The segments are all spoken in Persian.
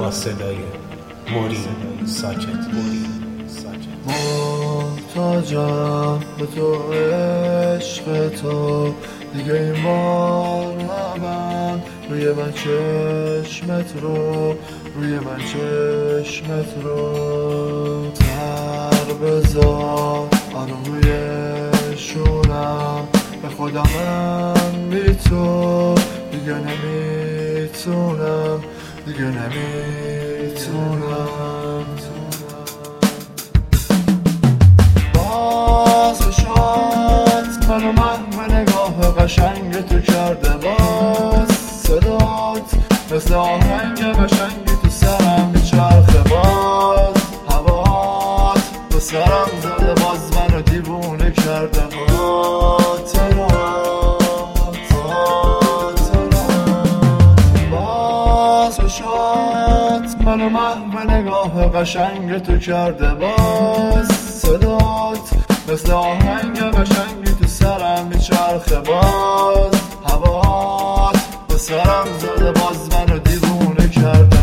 با صدای موری ساکت. محتاجم به تو، عشق تو دیگه این بار نبند روی من چشمت رو، روی من چشمت رو. تر بذار آروم روی شونم، به خودم من بی تو دیگه نمیتونم، دیگه نمیتونم. باز شد منو محو نگاه قشنگ تو کرده، باز صدات مثل آهنگ قشنگی تو سرم میچرخه، باز هوات به سرم زده، باز منو دیوونه کرده. منو محو نگاه قشنگ تو کرده، باز صدات مثل آهنگ قشنگی تو سرم میچرخه، باز هوات به سرم زده، باز منو دیوونه کرده.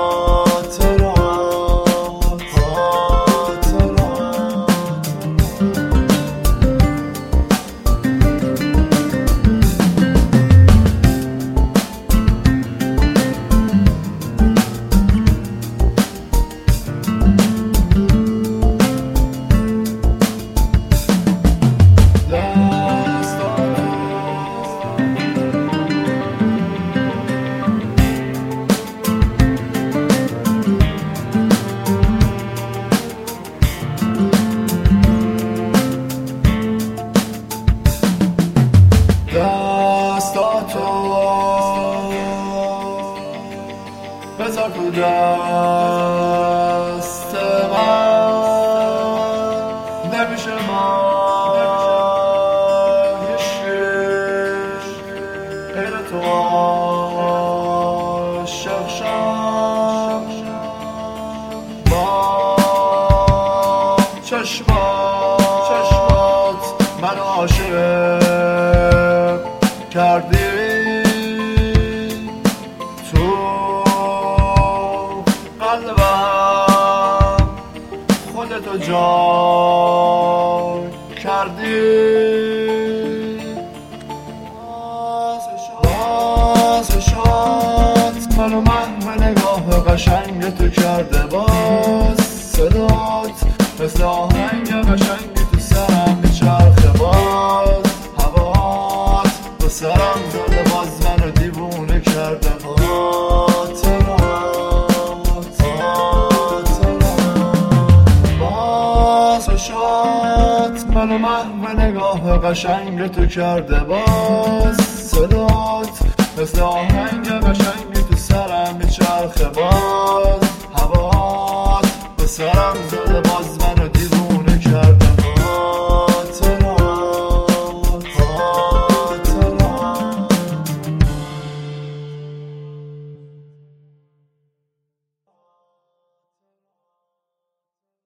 دستاتو بذار تو دست من، نمیشه من هیچی غیر تو عاشق شم. با چشمات منو عاشق کردی، تو قلبم خودتو جای کردی. باز شد منو محو نگاه قشنگ تو کرده، باز صدات مثل آهنگ قشنگی تو سرم میچرخه، باز هوات به سرم زده، باز منو دیوونه کرده. باز شد منو محو نگاه قشنگ تو کرده، باز صدات مثل آهنگ